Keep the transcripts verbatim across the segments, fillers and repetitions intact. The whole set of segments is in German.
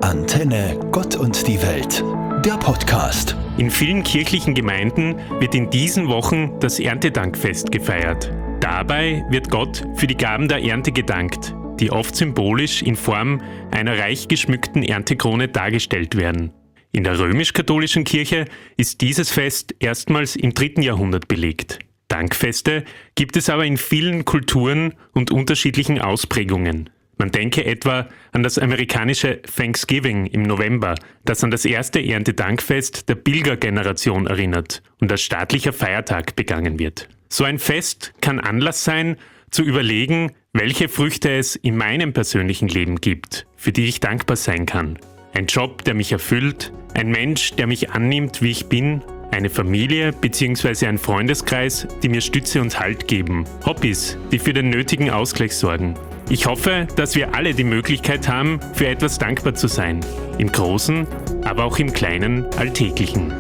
Antenne Gott und die Welt, der Podcast. In vielen kirchlichen Gemeinden wird in diesen Wochen das Erntedankfest gefeiert. Dabei wird Gott für die Gaben der Ernte gedankt, die oft symbolisch in Form einer reich geschmückten Erntekrone dargestellt werden. In der römisch-katholischen Kirche ist dieses Fest erstmals im dritten Jahrhundert belegt. Dankfeste gibt es aber in vielen Kulturen und unterschiedlichen Ausprägungen. Man denke etwa an das amerikanische Thanksgiving im November, das an das erste Erntedankfest der Pilgergeneration erinnert und als staatlicher Feiertag begangen wird. So ein Fest kann Anlass sein, zu überlegen, welche Früchte es in meinem persönlichen Leben gibt, für die ich dankbar sein kann. Ein Job, der mich erfüllt, ein Mensch, der mich annimmt, wie ich bin, eine Familie bzw. ein Freundeskreis, die mir Stütze und Halt geben, Hobbys, die für den nötigen Ausgleich sorgen. Ich hoffe, dass wir alle die Möglichkeit haben, für etwas dankbar zu sein. Im Großen, aber auch im Kleinen, Alltäglichen.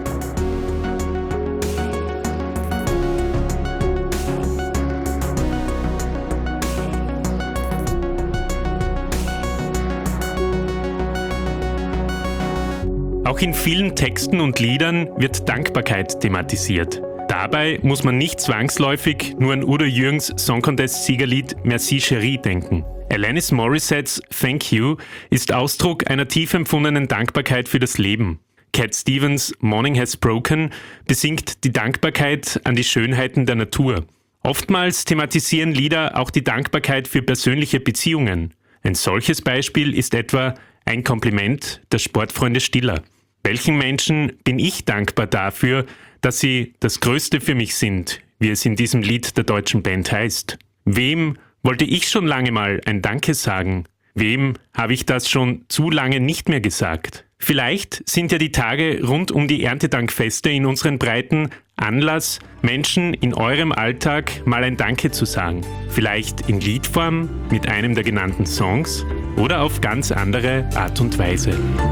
Auch in vielen Texten und Liedern wird Dankbarkeit thematisiert. Dabei muss man nicht zwangsläufig nur an Udo Jürgens Song Contest-Siegerlied Merci Chérie denken. Alanis Morissettes Thank You ist Ausdruck einer tief empfundenen Dankbarkeit für das Leben. Cat Stevens Morning Has Broken besingt die Dankbarkeit an die Schönheiten der Natur. Oftmals thematisieren Lieder auch die Dankbarkeit für persönliche Beziehungen. Ein solches Beispiel ist etwa Ein Kompliment der Sportfreunde Stiller. Welchen Menschen bin ich dankbar dafür, dass sie das Größte für mich sind, wie es in diesem Lied der deutschen Band heißt? Wem wollte ich schon lange mal ein Danke sagen? Wem habe ich das schon zu lange nicht mehr gesagt? Vielleicht sind ja die Tage rund um die Erntedankfeste in unseren Breiten Anlass, Menschen in eurem Alltag mal ein Danke zu sagen. Vielleicht in Liedform mit einem der genannten Songs oder auf ganz andere Art und Weise.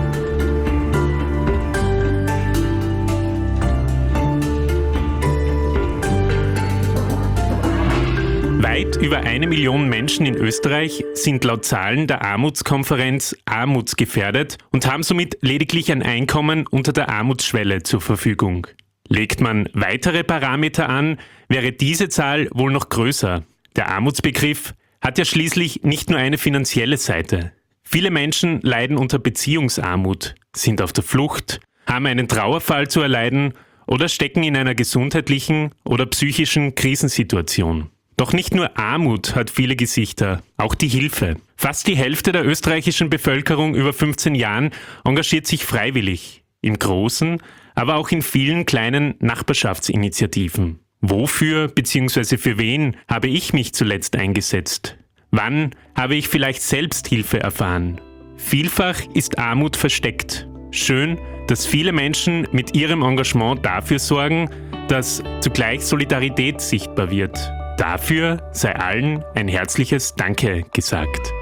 Weit über eine Million Menschen in Österreich sind laut Zahlen der Armutskonferenz armutsgefährdet und haben somit lediglich ein Einkommen unter der Armutsschwelle zur Verfügung. Legt man weitere Parameter an, wäre diese Zahl wohl noch größer. Der Armutsbegriff hat ja schließlich nicht nur eine finanzielle Seite. Viele Menschen leiden unter Beziehungsarmut, sind auf der Flucht, haben einen Trauerfall zu erleiden oder stecken in einer gesundheitlichen oder psychischen Krisensituation. Doch nicht nur Armut hat viele Gesichter, auch die Hilfe. Fast die Hälfte der österreichischen Bevölkerung über fünfzehn Jahren engagiert sich freiwillig, im Großen, aber auch in vielen kleinen Nachbarschaftsinitiativen. Wofür bzw. für wen habe ich mich zuletzt eingesetzt? Wann habe ich vielleicht selbst Hilfe erfahren? Vielfach ist Armut versteckt. Schön, dass viele Menschen mit ihrem Engagement dafür sorgen, dass zugleich Solidarität sichtbar wird. Dafür sei allen ein herzliches Danke gesagt.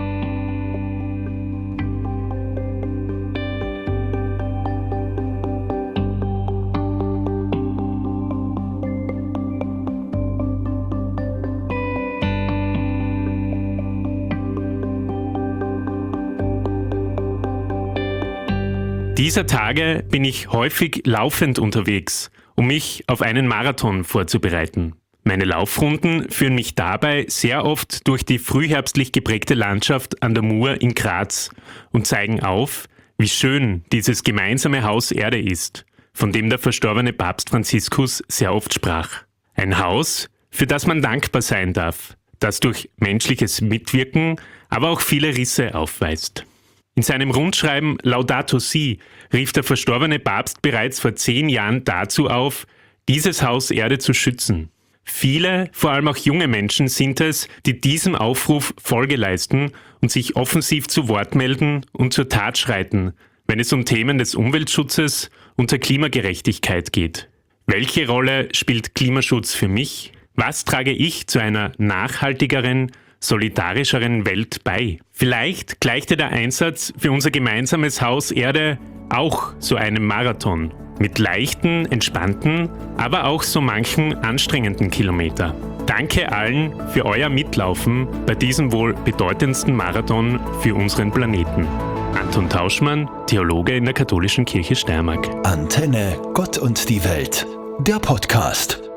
Dieser Tage bin ich häufig laufend unterwegs, um mich auf einen Marathon vorzubereiten. Meine Laufrunden führen mich dabei sehr oft durch die frühherbstlich geprägte Landschaft an der Mur in Graz und zeigen auf, wie schön dieses gemeinsame Haus Erde ist, von dem der verstorbene Papst Franziskus sehr oft sprach. Ein Haus, für das man dankbar sein darf, das durch menschliches Mitwirken aber auch viele Risse aufweist. In seinem Rundschreiben Laudato Si rief der verstorbene Papst bereits vor zehn Jahren dazu auf, dieses Haus Erde zu schützen. Viele, vor allem auch junge Menschen, sind es, die diesem Aufruf Folge leisten und sich offensiv zu Wort melden und zur Tat schreiten, wenn es um Themen des Umweltschutzes und der Klimagerechtigkeit geht. Welche Rolle spielt Klimaschutz für mich? Was trage ich zu einer nachhaltigeren, solidarischeren Welt bei? Vielleicht gleichte der Einsatz für unser gemeinsames Haus Erde auch so einem Marathon. Mit leichten, entspannten, aber auch so manchen anstrengenden Kilometer. Danke allen für euer Mitlaufen bei diesem wohl bedeutendsten Marathon für unseren Planeten. Anton Tauschmann, Theologe in der Katholischen Kirche Steiermark. Antenne Gott und die Welt, der Podcast.